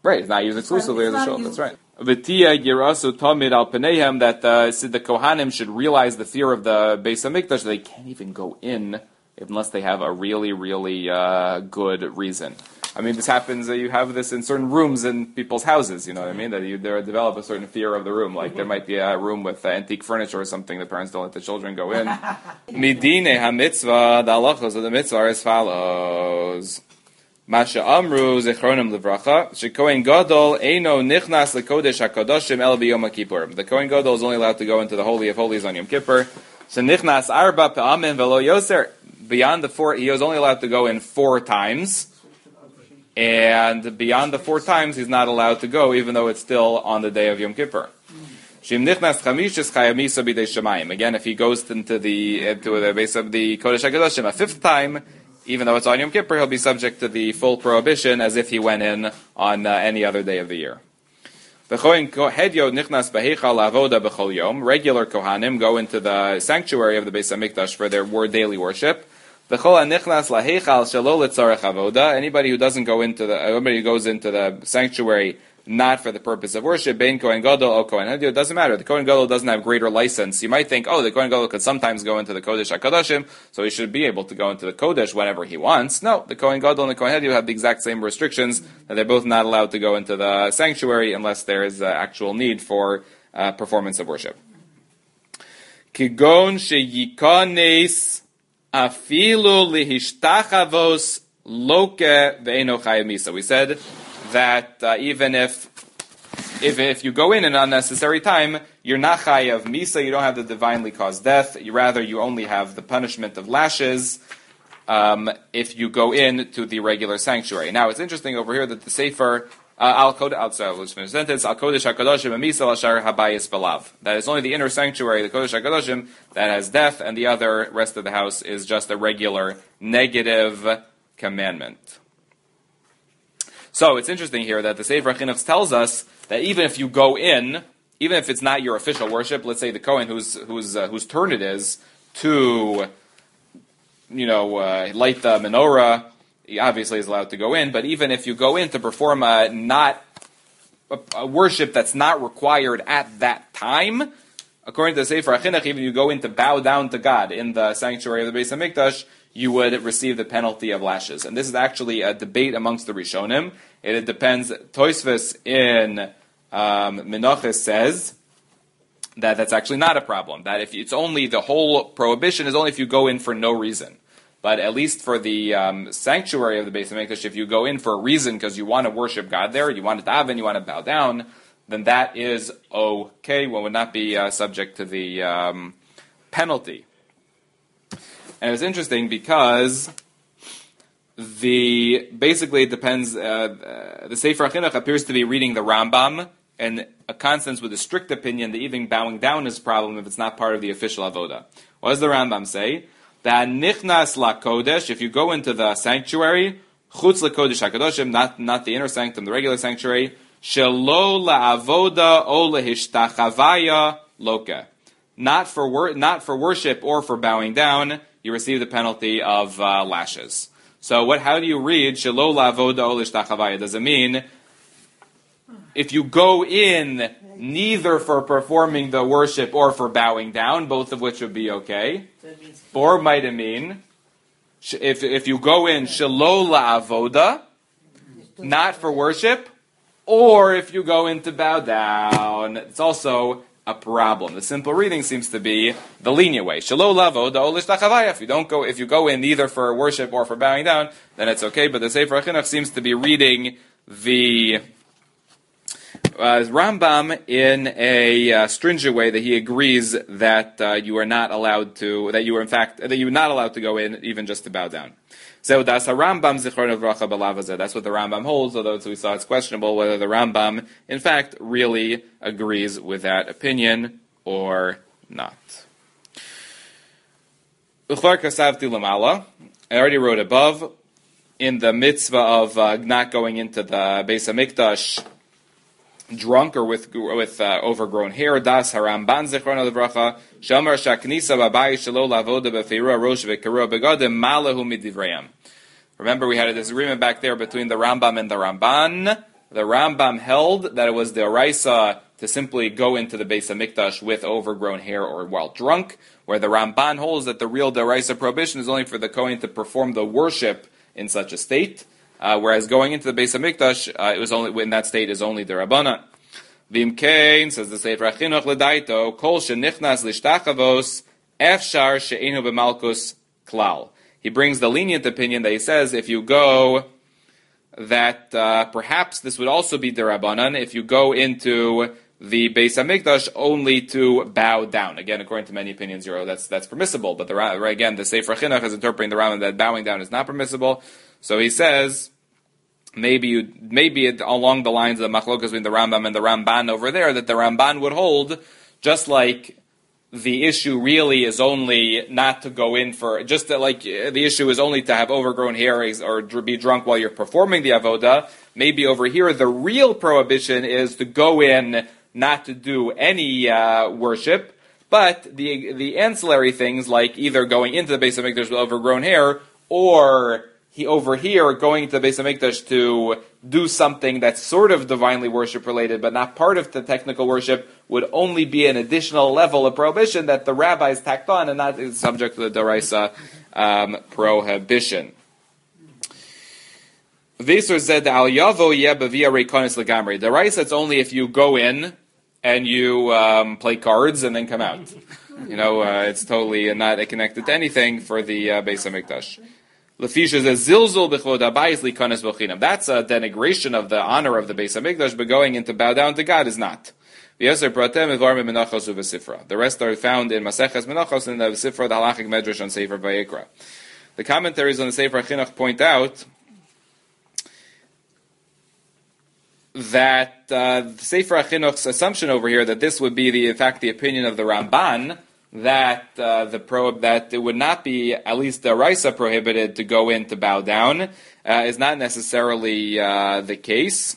Right, it's not used exclusively as a shul. That's right. V'tia yirasu tamid al peneihem, that the Kohanim should realize the fear of the Beis Hamikdash. They can't even go in unless they have a really, really good reason. I mean, this happens. You have this in certain rooms in people's houses. You know what I mean? That you develop a certain fear of the room. Like there might be a room with antique furniture or something. The parents don't let the children go in. Midine ha-mitzvah, the halachos of the mitzvah are as follows. Masha amru zechronim levracha shekohen gadol eino nichnas lekodesh hakadoshim el b'yom kippur. The kohen gadol is only allowed to go into the holy of holies on Yom Kippur. Shenichnas arba pe'amim velo yoser. Beyond the 4, he was only allowed to go in 4 times. And beyond the 4 times, he's not allowed to go, even though it's still on the day of Yom Kippur. Again, if he goes into the base of the Kodesh HaKadoshim a 5th time, even though it's on Yom Kippur, he'll be subject to the full prohibition as if he went in on any other day of the year. Regular Kohanim go into the sanctuary of the Beis HaMikdash for their daily worship. Anybody who doesn't go into anybody who goes into the sanctuary not for the purpose of worship, Bein Kohen Gadol or Kohen Hedyot, it doesn't matter. The Kohen Gadol doesn't have greater license. You might think, the Kohen Gadol could sometimes go into the Kodesh HaKadoshim, so he should be able to go into the Kodesh whenever he wants. No, the Kohen Gadol and the Kohen Hedyot have the exact same restrictions, that they're both not allowed to go into the sanctuary unless there is actual need for performance of worship. Kigon sheyikanes afilu lihishtachavos loke ve'eno chayv misa. We said that even if you go in an unnecessary time, you're not chayav misa, you don't have the divinely caused death. You only have the punishment of lashes if you go in to the regular sanctuary. Now, it's interesting over here that the Sefer Al Kodesh HaKadoshim Misa Lashar Habayis Balav. That is only the inner sanctuary, the Kodesh HaKadoshim, that has death, and the other rest of the house is just a regular negative commandment. So it's interesting here that the Sefer HaChinuch tells us that even if you go in, even if it's not your official worship, let's say the Kohen whose turn it is to light the menorah, he obviously is allowed to go in, but even if you go in to perform a worship that's not required at that time, according to the Sefer HaChinuch, even if you go in to bow down to God in the sanctuary of the Beis HaMikdash, you would receive the penalty of lashes. And this is actually a debate amongst the Rishonim. It depends. Tosfos in Menachos says that that's actually not a problem. That if it's only the whole prohibition is only if you go in for no reason. But at least for the sanctuary of the Beis HaMikdash, if you go in for a reason because you want to worship God there, you want to daven, you want to bow down, then that is okay. One would not be subject to the penalty. And it was interesting because basically it depends. The Sefer HaChinuch appears to be reading the Rambam, and a consensus with a strict opinion that even bowing down is a problem if it's not part of the official avoda. What does the Rambam say? That nichnas la kodesh, if you go into the sanctuary, chutz la kodesh hakadoshim, not the inner sanctum, the regular sanctuary, shelo la avoda o lehishtachavaya loka, not for worship or for bowing down, you receive the penalty of lashes. So how do you read shelo la avoda o lehishtachavaya? Does it mean if you go in neither for performing the worship or for bowing down, both of which would be okay? Or might it mean, if you go in shelo la'avoda, not for worship, or if you go in to bow down, it's also a problem. The simple reading seems to be the lenient way. Shelo la'avoda o lishtachavaya. If you go in neither for worship or for bowing down, then it's okay. But the Sefer HaChinuch seems to be reading the Rambam in a stringent way that he agrees that you are not allowed to, that you are not allowed to go in even just to bow down. So that's a Rambam zichron v'racha b'lavazeh. That's what the Rambam holds, although we saw it's questionable whether the Rambam, in fact, really agrees with that opinion or not. Uchvar kasavti lamala. I already wrote above in the mitzvah of not going into the Beis HaMikdash drunk or with overgrown hair. Das Haramban zichrono levracha shamar shaknisa babayis shelo lavoda befeirua rosh vekarua begadim malahu midivrayim. Remember, we had a disagreement back there between the Rambam and the Ramban the Rambam held that it was the Oraisa to simply go into the Beis HaMikdash with overgrown hair or while drunk, where the Ramban holds that the real Oraisa prohibition is only for the Kohen to perform the worship in such a state, whereas going into the Beis HaMikdash, it was only in that state is only the Rabbana. V'imkein, says the Sefer HaChinuch L'daito, kol shenichnas l'shtachavos efshar she'enu b'malkus klal. He brings the lenient opinion that he says if you go, that perhaps this would also be the Rabbanan if you go into the Beis HaMikdash only to bow down. Again, according to many opinions, that's permissible. But again, the Sefer Chinuch is interpreting the Rambam that bowing down is not permissible. So he says maybe along the lines of the machlokas between the Rambam and the Ramban over there, that the Ramban would hold just like the issue really is only not to go in for, just that like the issue is only to have overgrown hair or be drunk while you're performing the avoda. Maybe over here the real prohibition is to go in not to do any worship, but the ancillary things like either going into the Beis HaMikdash with overgrown hair or over here going to the Beis HaMikdash to do something that's sort of divinely worship related but not part of the technical worship would only be an additional level of prohibition that the rabbis tacked on and not is subject to the Doraisa prohibition. Visur said al yavo yebavia reikonis legamri. Doraisa it's only if you go in and you play cards and then come out. It's totally not connected to anything for the Beis HaMikdash. That's a denigration of the honor of the Beis HaMikdash, but going in to bow down to God is not. The rest are found in Maseches Menachos and the Sifra, the Halachic Medrash on Sefer Vayikra. The commentaries on the Sefer Chinuch point out that the Sefer Chinuch's assumption over here that this would be in fact the opinion of the Ramban, that that it would not be at least the Raisa prohibited to go in to bow down is not necessarily the case,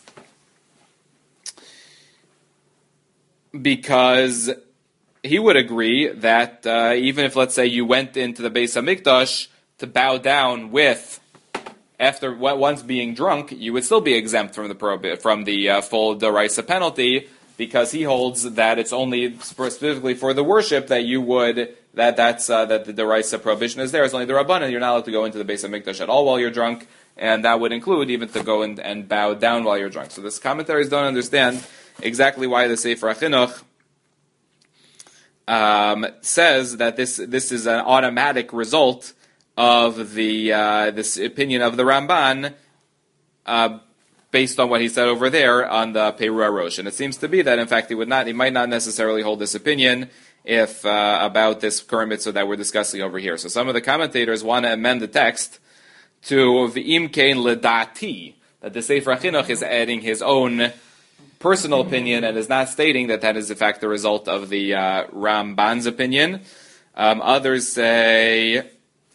because he would agree that even if let's say you went into the Beis HaMikdash to bow down with after once being drunk, you would still be exempt from the full Deraisa penalty, because he holds that it's only specifically for the worship that you would that the Deraisa prohibition is there. It's only the Rabbanan. You're not allowed to go into the Beis HaMikdash at all while you're drunk, and that would include even to go in and bow down while you're drunk. So this commentaries don't understand exactly why the Sefer HaChinuch says that this is an automatic result of the this opinion of the Ramban, based on what he said over there on the Perua Rosh. And it seems to be that in fact he might not necessarily hold this opinion if about this current mitzvah that we're discussing over here. So some of the commentators want to amend the text to V'im Kein Ledati, that the Sefer HaChinuch is adding his own personal opinion and is not stating that is in fact the result of the Ramban's opinion. Others say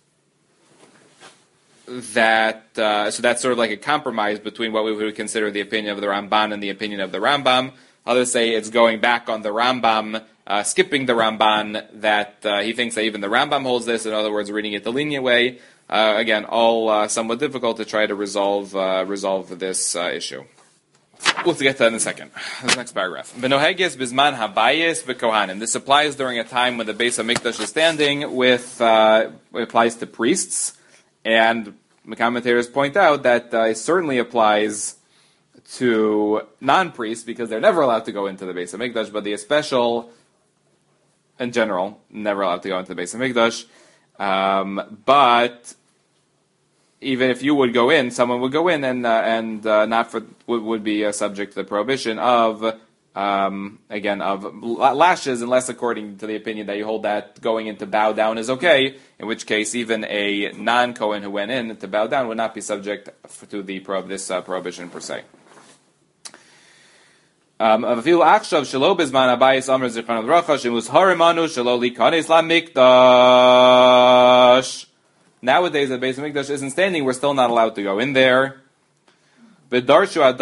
that so that's sort of like a compromise between what we would consider the opinion of the Ramban and the opinion of the Rambam. Others say it's going back on the Rambam, skipping the Ramban, that he thinks that even the Rambam holds this, in other words, reading it the lenient way. Again, all somewhat difficult to try to resolve this issue. We'll get to that in a second. The next paragraph. Benoheges bisman habayis v'kohanim. This applies during a time when the Beis HaMikdash is standing with, it applies to priests, and the commentators point out that it certainly applies to non-priests because they're never allowed to go into the Beis HaMikdash, but the special, in general, never allowed to go into the Beis HaMikdash. But even if you would go in, someone would go in and not for would be subject to the prohibition of of lashes, unless according to the opinion that you hold that going in to bow down is okay, in which case even a non-Kohen who went in to bow down would not be subject to this prohibition per se. Nowadays, at Beis HaMikdash isn't standing, we're still not allowed to go in there. I shall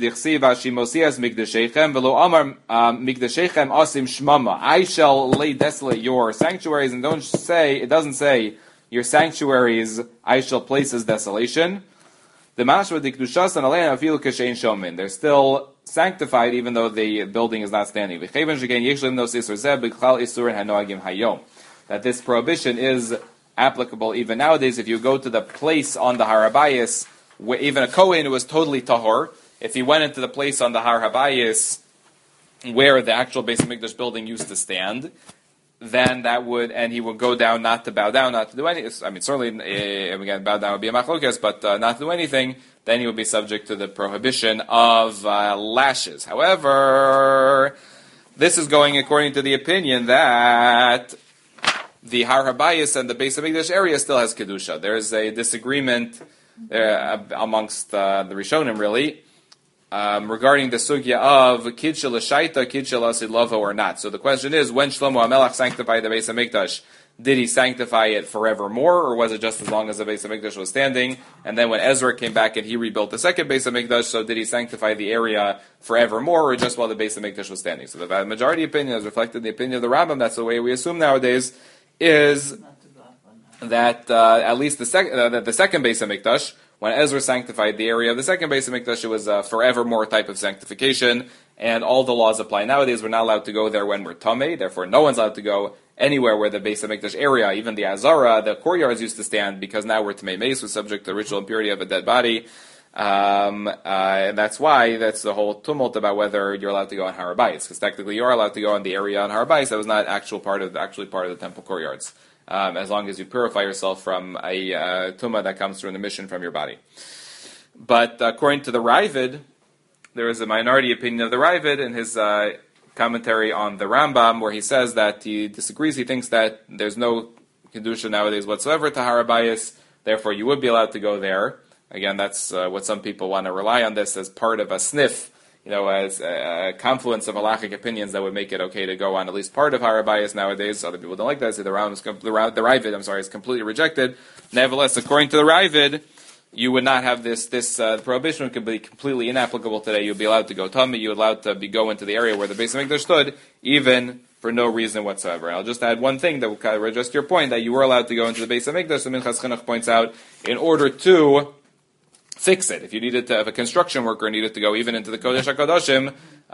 lay desolate your sanctuaries, and it doesn't say your sanctuaries I shall place as desolation. They're still sanctified even though the building is not standing. That this prohibition is applicable even nowadays. If you go to the place on the Har HaBayis, where even a Kohen was totally tahor, if he went into the place on the Har HaBayis where the actual Beis HaMikdash building used to stand, then that would, and he would go down not to bow down, not to do anything. I mean, certainly, again, bow down would be a machlokes, but not to do anything, then he would be subject to the prohibition of lashes. However, this is going according to the opinion that the Har HaBayis and the Beis HaMikdash area still has Kedusha. There is a disagreement amongst the Rishonim, really, regarding the sugya of Kidshel Shaita, Kidshel Asidlova or not. So the question is, when Shlomo HaMelech sanctified the Beis HaMikdash, did he sanctify it forevermore, or was it just as long as the Beis HaMikdash was standing? And then when Ezra came back and he rebuilt the second Beis HaMikdash, so did he sanctify the area forevermore, or just while the Beis HaMikdash was standing? So the majority opinion, as reflected in the opinion of the Rambam, that's the way we assume nowadays, is that at least the second Beis HaMikdash, when Ezra sanctified the area of the second Beis HaMikdash, it was a forevermore type of sanctification, and all the laws apply nowadays. We're not allowed to go there when we're tamei, therefore no one's allowed to go anywhere where the Beis HaMikdash area, even the Azara, the courtyards used to stand, because now we're tamei meis, we're subject to the ritual impurity of a dead body, and that's why that's the whole tumult about whether you're allowed to go on Har HaBayis, because technically you are allowed to go on the area on Har HaBayis that was not actually part of the temple courtyards. As long as you purify yourself from a tumah that comes through an emission from your body. But according to the Ravid, there is a minority opinion of the Ravid in his commentary on the Rambam, where he says that he disagrees. He thinks that there's no kedusha nowadays whatsoever to Har HaBayis, therefore you would be allowed to go there. Again, that's what some people want to rely on this as part of a sniff, as a confluence of halachic opinions that would make it okay to go on at least part of Har HaBayis nowadays. Other people don't like that. So the Ravid, is completely rejected. Nevertheless, according to the Ravid, you would not have this prohibition could be completely inapplicable today. You'd be allowed to go tamei. You're allowed to go into the area where the Beis HaMikdash stood, even for no reason whatsoever. And I'll just add one thing that will kind of adjust your point, that you were allowed to go into the Beis HaMikdash. The Minchas Chinuch points out, in order to fix it. If you needed to, if a construction worker needed to go even into the Kodesh HaKadoshim,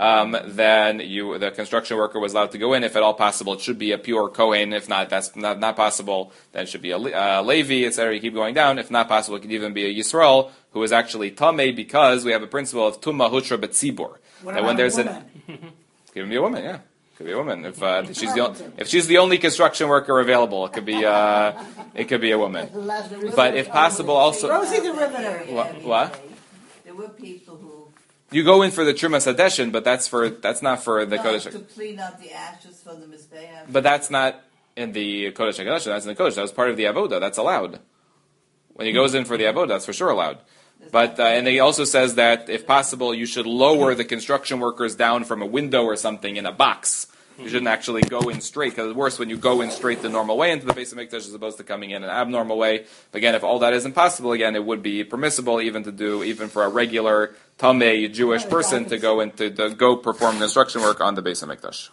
then the construction worker was allowed to go in. If at all possible, it should be a pure Kohen. If not, that's not possible, then it should be a Levi, etc. You keep going down. If not possible, it could even be a Yisrael, who is actually Tamei, because we have a principle of Tumma Hutra B'tzibur. That when there's it could be a woman, yeah. Could be a woman. If she's the only construction worker available, it could be a woman. But if possible, also Rosie the Riveter. What? There were people who you go in for the Trumas Hadeshin, but that's not for the Kodesh. To clean out the ashes from the Mizbeach. But that's not in the Kodesh HaKadoshim. That's in the Kodesh. That was part of the Avodah. That's allowed. When he goes in for the Avodah, that's for sure allowed. But and he also says that if possible, you should lower the construction workers down from a window or something in a box. You shouldn't actually go in straight, because it's worse when you go in straight the normal way into the Beis HaMikdash as opposed to coming in an abnormal way. But again, if all that isn't possible, again, it would be permissible even for a regular Tamei Jewish person to go perform construction work on the Beis HaMikdash.